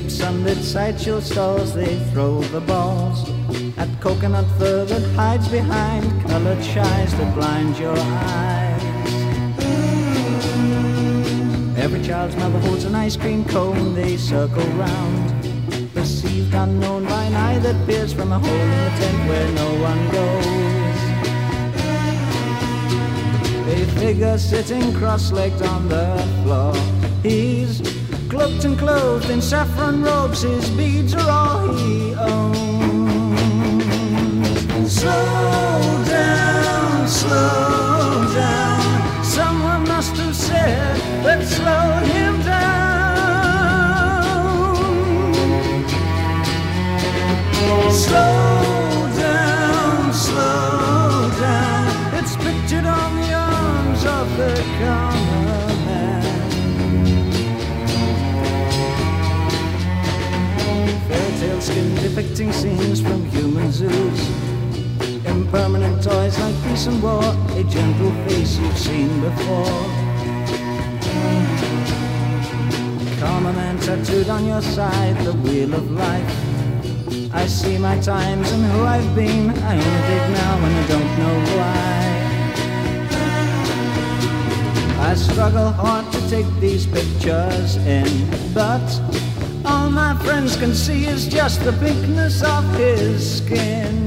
sunlit sideshow stalls, they throw the balls at coconut fur that hides behind colored shies that blind your eyes. Every child's mother holds an ice cream cone, they circle round, perceived unknown by an eye that peers from a hole in the tent where no one goes. A figure sitting cross-legged on the floor, he's cloaked and clothed in saffron robes, his beads are all he owns. Slow down, someone must have said, let's slow him down. Slow down, it's pictured on the arms of the common man. Fairytale skin depicting scenes from human zoos, impermanent toys like peace and war, a gentle face you've seen before. Karma man tattooed on your side, the wheel of life. I see my times and who I've been, I only dig now and I don't know why. I struggle hard to take these pictures in, but all my friends can see is just the pinkness of his skin.